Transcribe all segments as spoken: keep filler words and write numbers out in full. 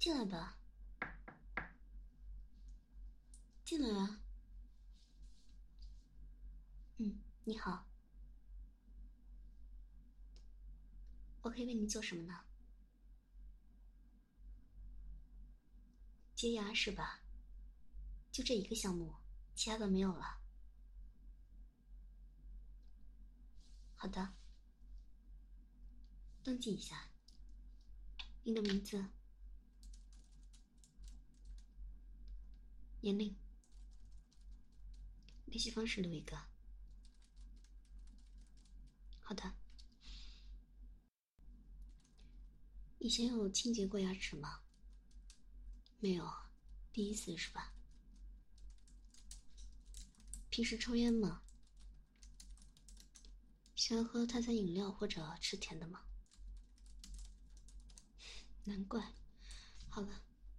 进来吧，进来啊。嗯，你好，我可以为你做什么呢？洁牙是吧？就这一个项目，其他的没有了。好的，登记一下，您的名字、年龄、联系方式留一个。好的。以前有清洁过牙齿吗？没有，第一次是吧？平时抽烟吗？喜欢喝碳酸饮料或者吃甜的吗？难怪。好了，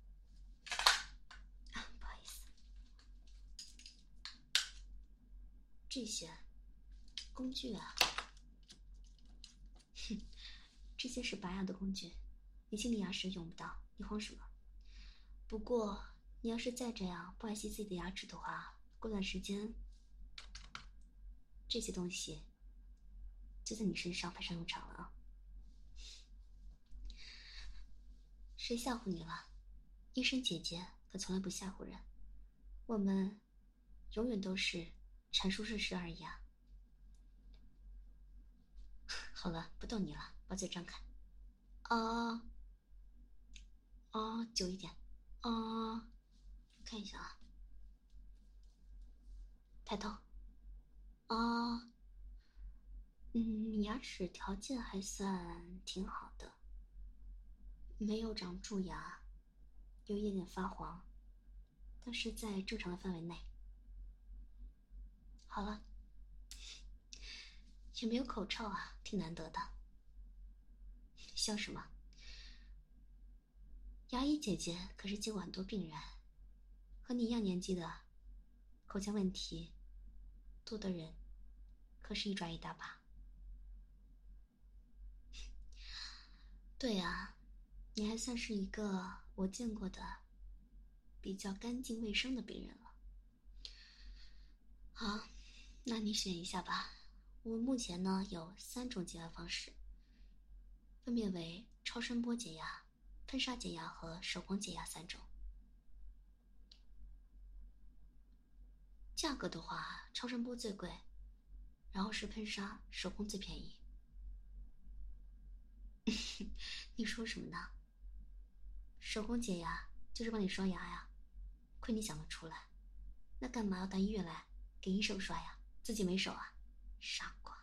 啊，不好意思。这些工具啊，哼，这些是拔牙的工具，你清理牙时用不到，你慌什么？不过，你要是再这样不爱惜自己的牙齿的话，过段时间，这些东西就在你身上派上用场了啊！谁吓唬你了？医生姐姐可从来不吓唬人，我们永远都是阐述事实而已啊！好了，不逗你了，把嘴张开。啊啊，久一点。啊，看一下啊，抬头。啊，嗯，你牙齿条件还算挺好的，没有长蛀牙，有一点点发黄，但是在正常的范围内。好了，也没有口臭啊，挺难得的。笑什么？牙医姐姐可是见过很多病人，和你一样年纪的，口腔问题多的人，可是一抓一大把。对啊，你还算是一个我见过的比较干净卫生的病人了。好，那你选一下吧。我目前呢有三种洁牙方式，分别为超声波洁牙、喷砂洁牙和手工洁牙三种。价格的话，超声波最贵，然后是喷砂，手工最便宜。你说什么呢？手工洁牙就是帮你刷牙呀，亏你想得出来。那干嘛要到医院来给医生刷呀？自己没手啊？傻瓜。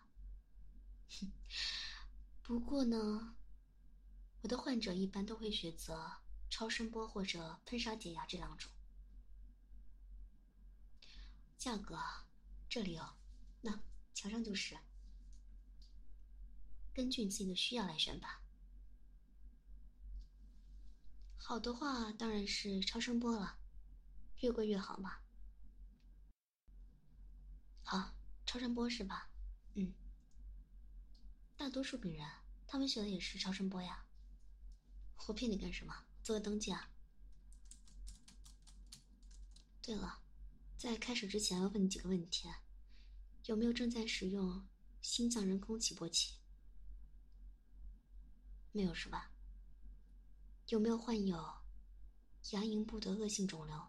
不过呢，我的患者一般都会选择超声波或者喷砂洁牙这两种。价格啊，这里哦，那墙上就是，根据你自己的需要来选吧。好的话当然是超声波了，越贵越好嘛。好，超声波是吧？嗯，大多数病人他们选的也是超声波呀。我骗你干什么？做个登记啊。对了，在开始之前要问你几个问题，有没有正在使用心脏人工起搏器？没有是吧？有没有患有牙龈部的恶性肿瘤？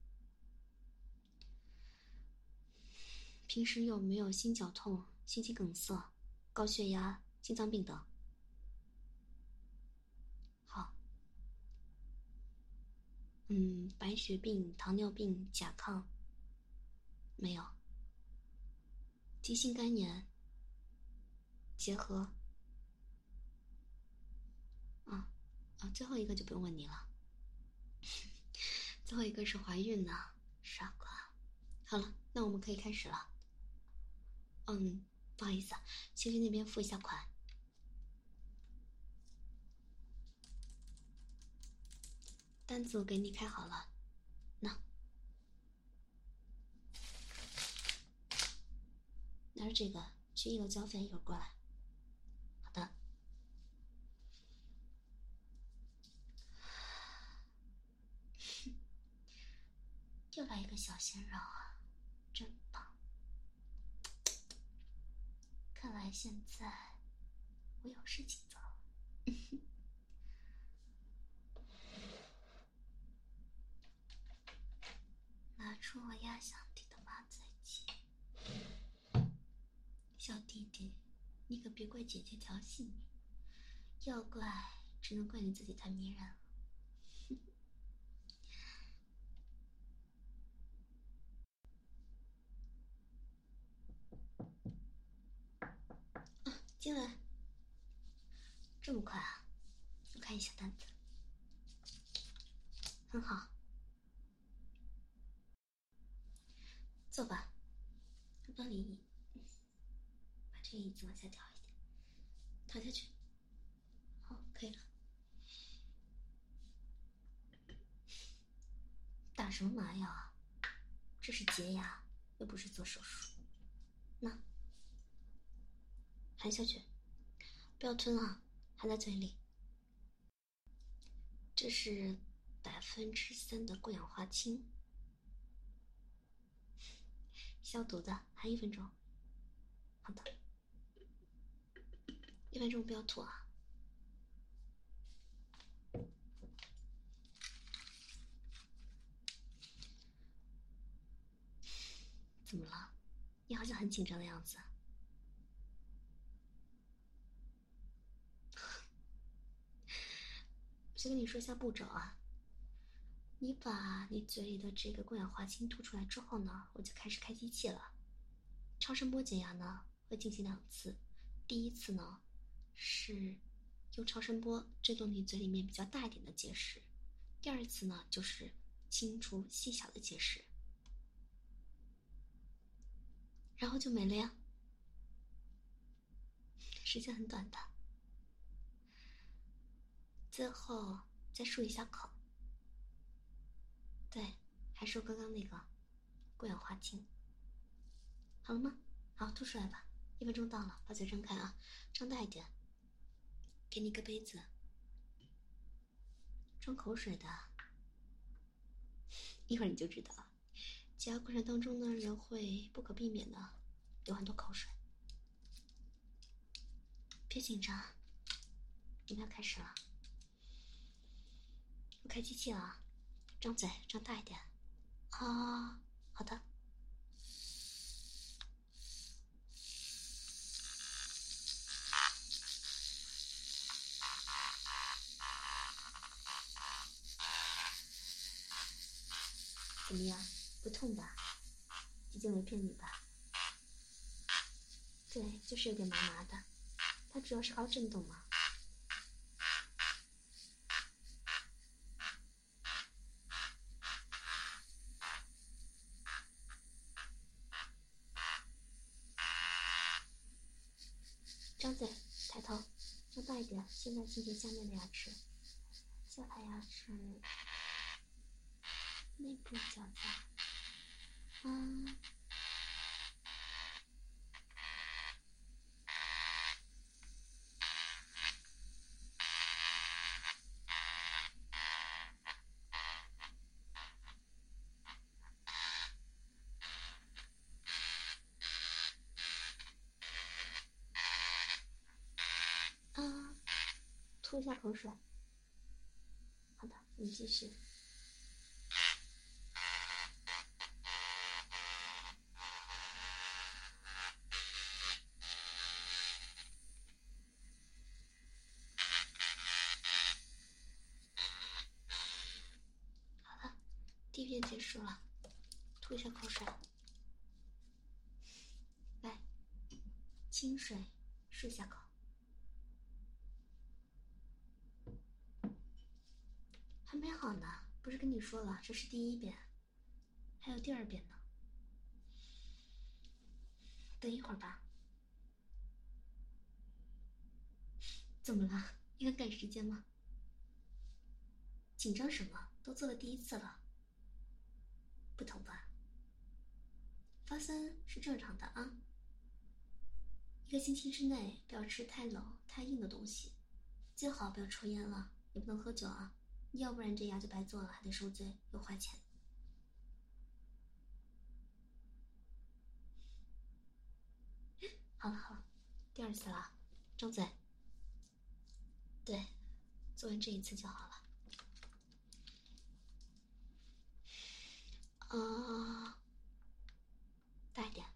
平时有没有心绞痛、心肌梗塞、高血压、心脏病等？好。嗯，白血病、糖尿病、甲亢？没有。急性肝炎、结核？啊啊，最后一个就不用问你了。最后一个是怀孕呢，傻瓜。好了，那我们可以开始了。嗯，不好意思啊，先去那边付一下款。单子我给你开好了，那拿着这个去一楼交费，一会儿过来。好的。 小鲜肉啊，真棒！看来现在我有事情做了。拿出我压箱底的马仔鸡，小弟弟，你可别怪姐姐调戏你，要怪只能怪你自己太迷人了。啊，进来，这么快啊？我看一下单子，很好，坐吧。我帮你把这个椅子往下调一点，躺下去。好，可以了。打什么麻药啊？这是洁牙，又不是做手术。那含下去，不要吞啊，含在嘴里。这是百分之三的过氧化氢，消毒的，含一分钟。好的，一分钟不要吐啊。怎么了？你好像很紧张的样子。我先跟你说一下步骤啊。你把你嘴里的这个过氧化氢吐出来之后呢，我就开始开机器了。超声波检牙呢会进行两次，第一次呢是用超声波震动你嘴里面比较大一点的结石，第二次呢就是清除细小的结石，然后就没了呀。时间很短的。最后再漱一下口。对，还是刚刚那个过氧化氢。好了吗？好，吐出来吧。一分钟到了，把嘴张开啊，张大一点。给你个杯子，装口水的。一会儿你就知道了。解压过程当中呢，人会不可避免的流很多口水。别紧张，我们要开始了。我开机器了，张嘴，张大一点。啊，好的。怎么样？不痛吧？姐姐没骗你吧？对，就是有点麻麻的，它主要是靠震动嘛。张嘴，抬头，张大一点。现在进行下面的牙齿，下排牙齿，内部较大。嗯。啊，吐一下口水。好的，我们继续。好了，第一遍结束了，吐一下口水。来，清水漱下口。还没好呢，不是跟你说了，这是第一遍，还有第二遍呢。等一会儿吧。怎么了？你很赶时间吗？紧张什么？都做了第一次了。不疼吧？发酸是正常的啊。一个星期之内不要吃太冷、太硬的东西，最好不要抽烟了，也不能喝酒啊，要不然这牙就白做了，还得受罪又花钱。 好了好了，第二次了，张嘴。对，做完这一次就好了。啊、呃，大一点。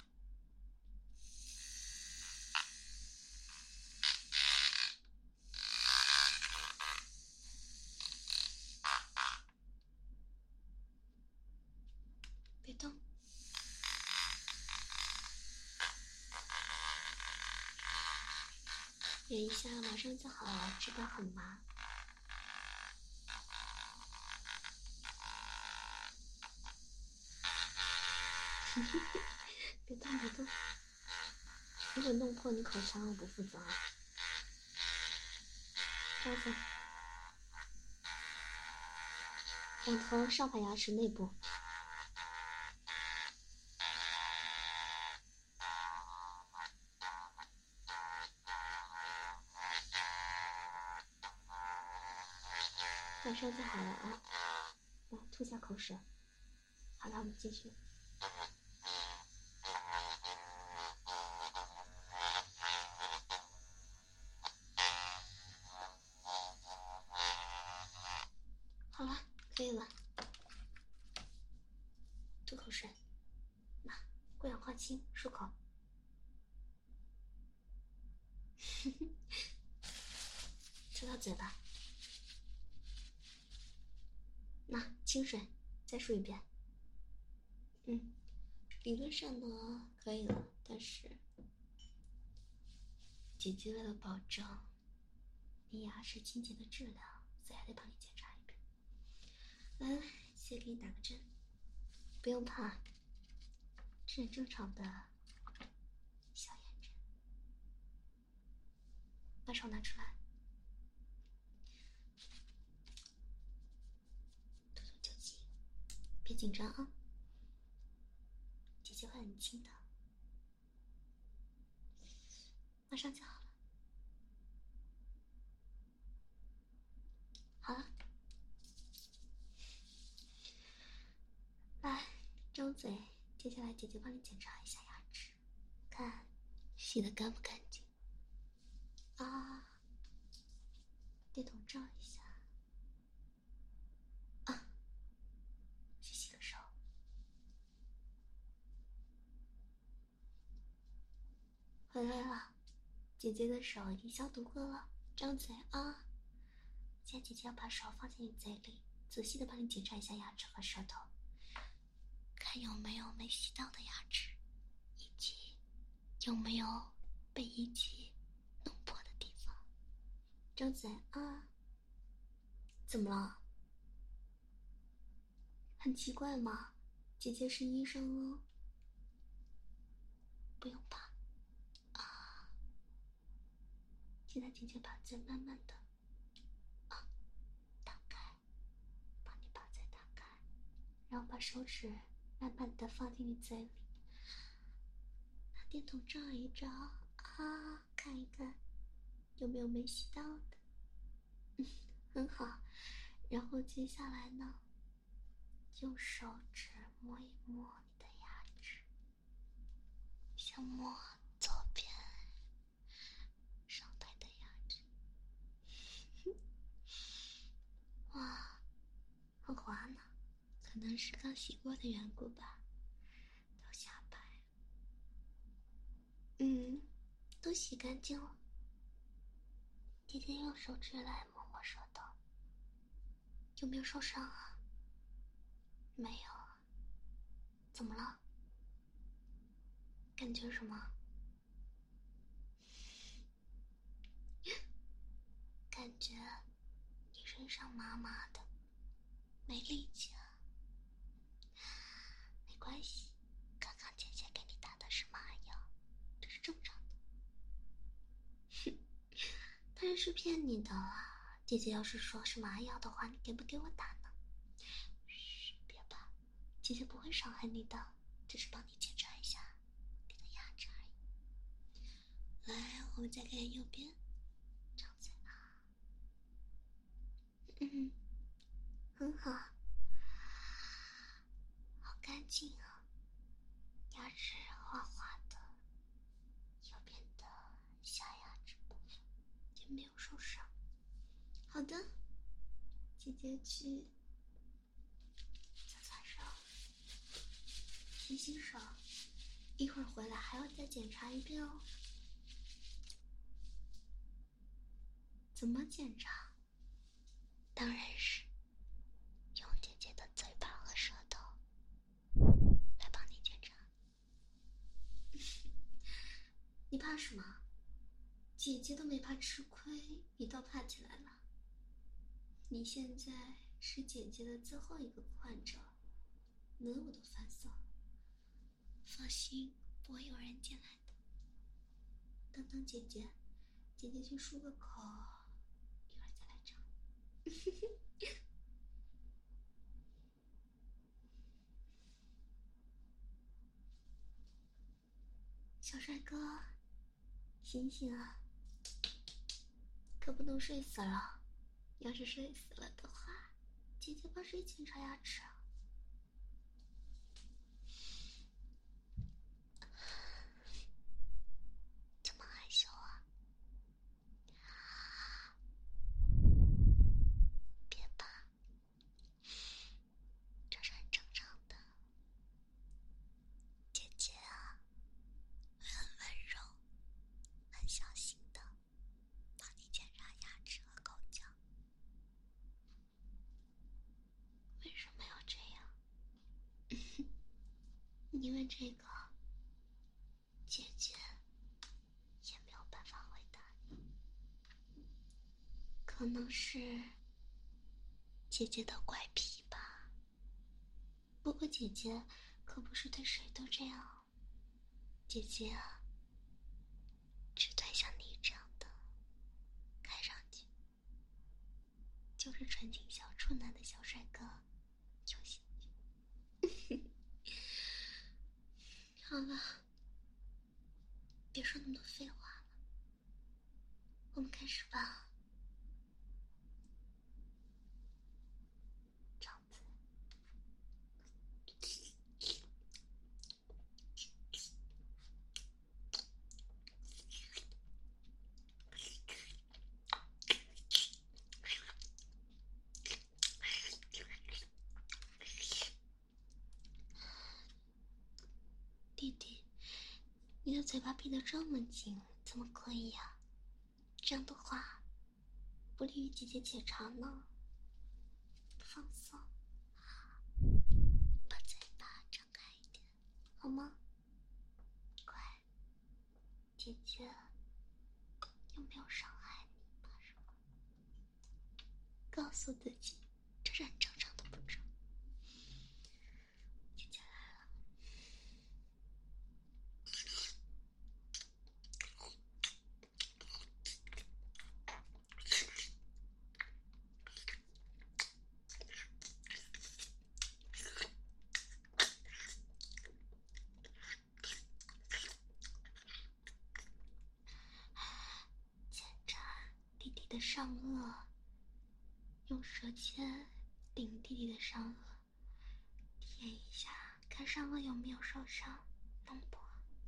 别动。忍一下，马上就好了，这边很麻。别动别动，如果弄破你口腔，我不负责啊。招子，两头上排牙齿内部。马上就好了啊！来，吐下口水。好了，我们继续。好了，可以了。吐口水。那过氧化氢漱口。抽到嘴巴。那清水，再漱一遍。嗯，理论上呢可以了，但是姐姐为了保证你牙齿清洁的质量，所以还得帮你检查一遍。来来，先给你打个针，不用怕，这是正常的小眼针。把手拿出来，吐吐酒精，别紧张啊，姐姐会很轻的，马上就好了。好了，来张嘴，接下来姐姐帮你检查一下牙齿，看洗的干不干净啊。电筒照一下啊，去洗个手。回来了，姐姐的手已经消毒过了，张嘴啊。现在姐姐要把手放进你嘴里，仔细的帮你检查一下牙齿和舌头，看有没有没洗到的牙齿，以及有没有被一起弄破的地方。张嘴啊。怎么了？很奇怪吗？姐姐是医生哦。不用怕啊。现在姐姐把嘴慢慢的啊打开，帮你把嘴打开，然后把手指慢慢的放进你嘴里，拿电筒照一照啊，看一看有没有没洗到的。嗯，很好。然后接下来呢，用手指摸一摸你的牙齿，先摸左边上排的牙齿。哇，很滑呢，可能是刚洗过的缘故吧。到下排，嗯，都洗干净了。姐姐用手指来摸摸舌头，有没有受伤啊？没有。怎么了？感觉什么？感觉你身上麻麻的，没力气啊。没关系，刚刚姐姐给你打的是麻药，这是正常的。哼，当然是骗你的啦。姐姐要是说是麻药的话，你给不给我打呢？嘘，别怕，姐姐不会伤害你的，只是帮你检查一下你的牙齿而已。来，我们再看右边，张嘴啊。嗯，很好，好干净啊，牙齿滑滑的，右边也没有受伤。好的，姐姐去在床上洗洗手，一会儿回来还要再检查一遍哦。怎么检查？当然是用姐姐的嘴巴和舌头来帮你检查。你怕什么？姐姐都没怕吃亏，你倒怕起来了。你现在是姐姐的最后一个患者，门我都反锁。放心，不会有人进来的。等等姐姐，姐姐去漱个口，一会儿再来找你。小帅哥，醒醒啊！可不能睡死了，要是睡死了的话，姐姐帮谁检查牙齿啊？这么害羞啊？别怕，这是很正常的。姐姐啊，会很温柔、很小心的帮你检查牙齿和口角。为什么要这样？因为这个，姐姐也没有办法回答你。可能是姐姐的怪癖吧。不过姐姐可不是对谁都这样。姐姐啊，只对像你这样的，看上去就是纯情小处男的小帅哥有兴趣。好了，别说那么多废话了，我们开始吧。这样子。弟弟，你的嘴巴闭得这么紧，怎么可以呀？这样的话，不利于姐姐检查呢。放松，把嘴巴张开一点，好吗？乖，姐姐又没有伤害你，怕什么？告诉自己，这是很正常的步骤。姐姐来了。检查弟弟的上颚，用舌尖顶弟弟的上颚，舔一下，看上颚有没有受伤，弄破。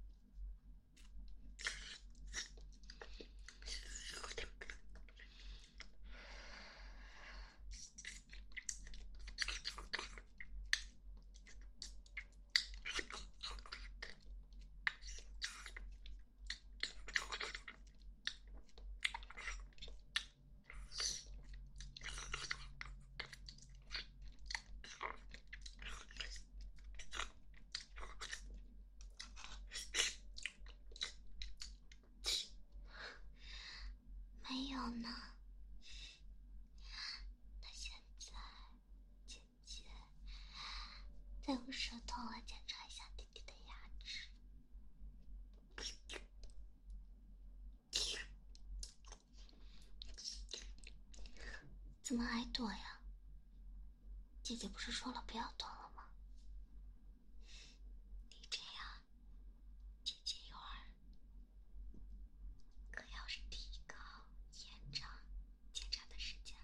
没有呢。那现在，姐姐再用舌头来检查一下弟弟的牙齿。怎么还躲呀？姐姐不是说了不要躲了吗？你这样，姐姐一会儿可要是提高延长检查的时间了。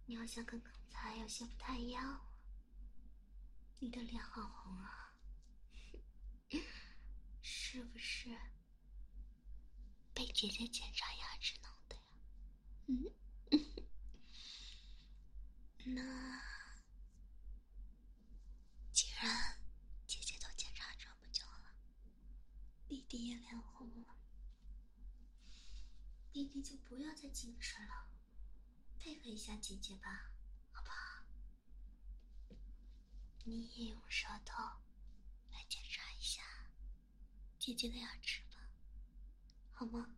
你好像跟刚才有些不太一样了，你的脸好红啊，是不是被姐姐检查牙齿弄的呀？嗯，那既然姐姐都检查这么久了，弟弟也脸红了，弟弟就不要再矜持了，配合一下姐姐吧，好不好？你也用舌头来检查一下姐姐的牙齿吧，好吗？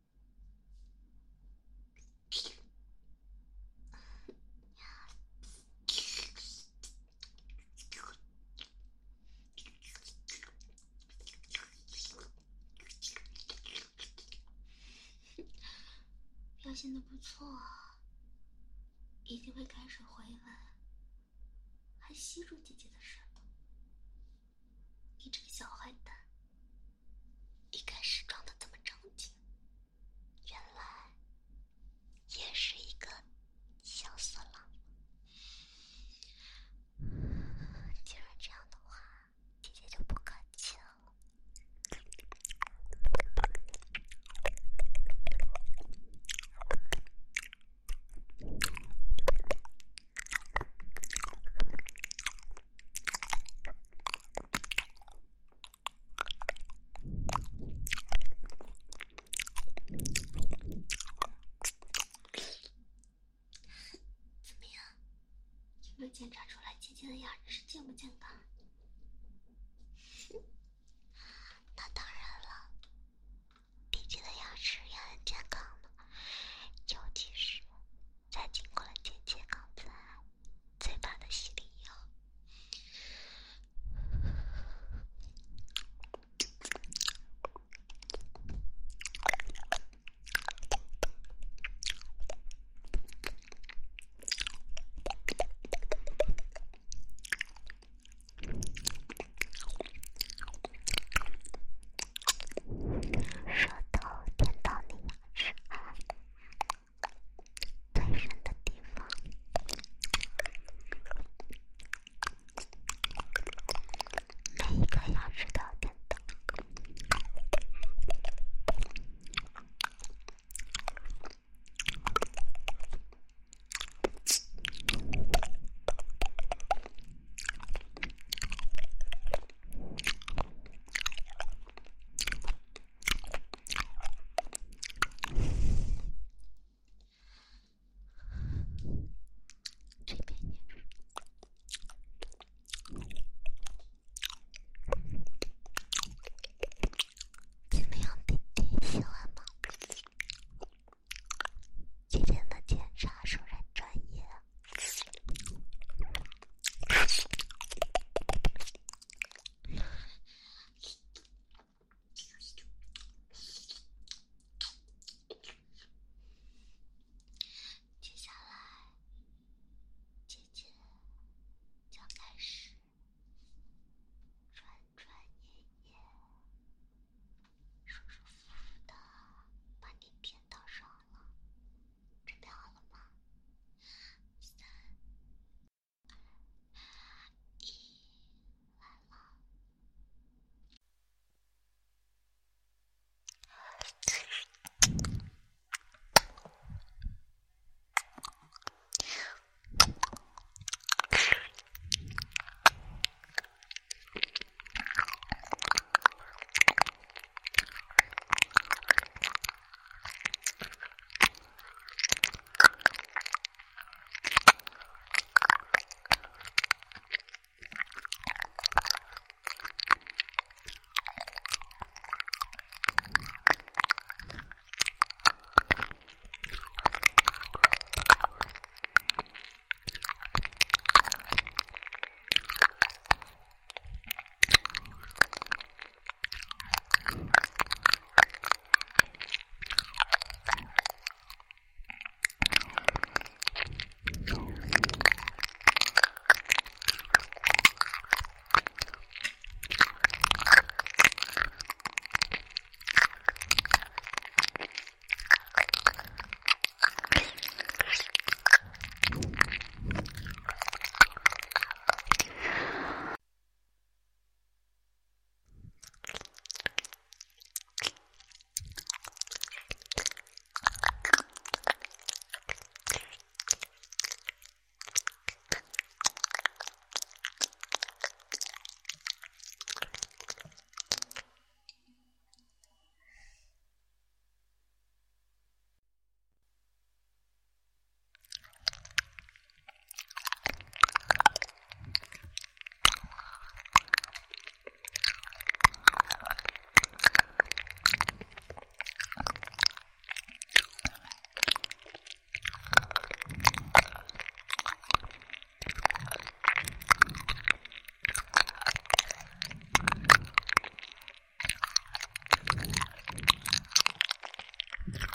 表现得不错啊，一定会开始回来，还吸住姐姐的舌头。你这个小坏蛋，一开始装的这么正经，原来也是一个小色狼。既然这样的话，姐姐就不客气了。怎么样？有没有检查出来姐姐的牙齿健不健康？那当然了，弟弟的牙齿也很健康的，尤其是在经过了姐姐刚才嘴巴的洗礼以后。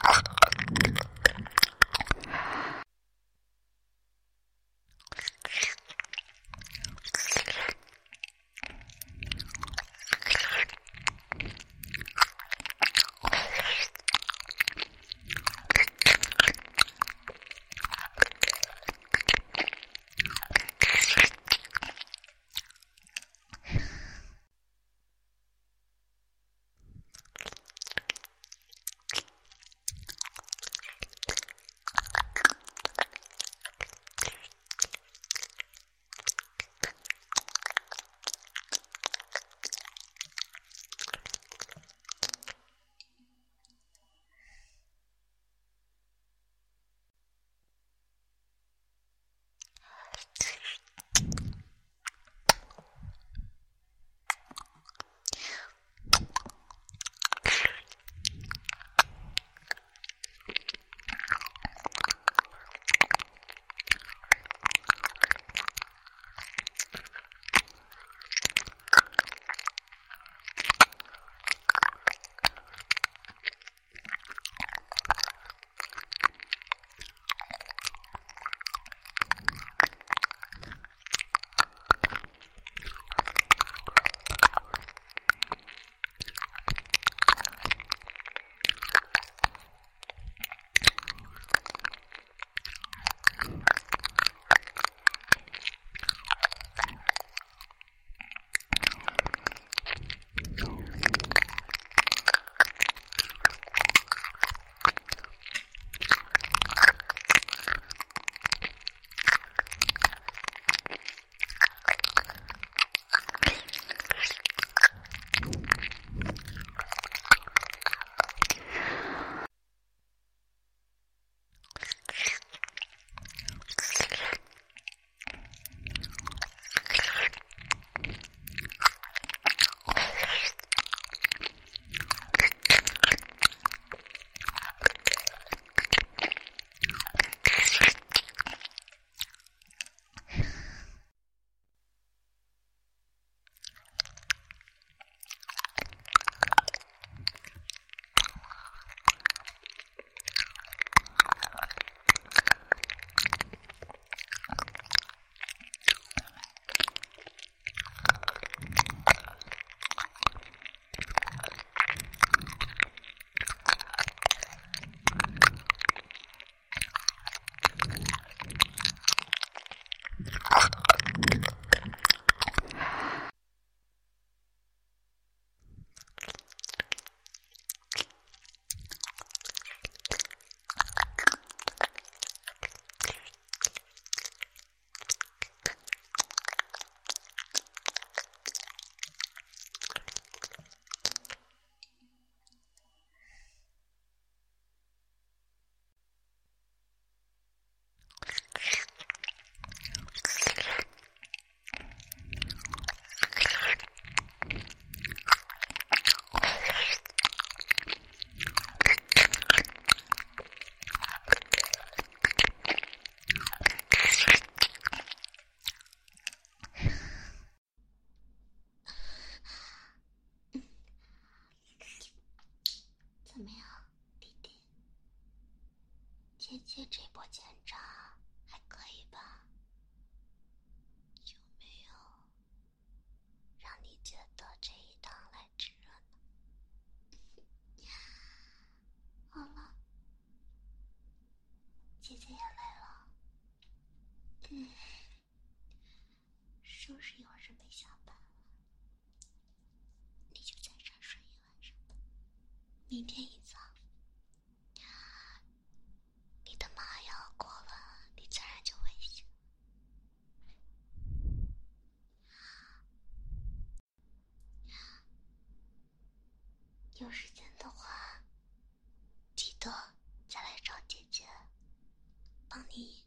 姐姐这波检查还可以吧？有没有让你觉得这一趟来值了呢？好了，姐姐也累了，嗯，是不是一会儿准备下班了？你就在这儿睡一晚上吧，明天一早你的麻药过了，你自然就会醒。有时间的话，记得再来找姐姐，帮你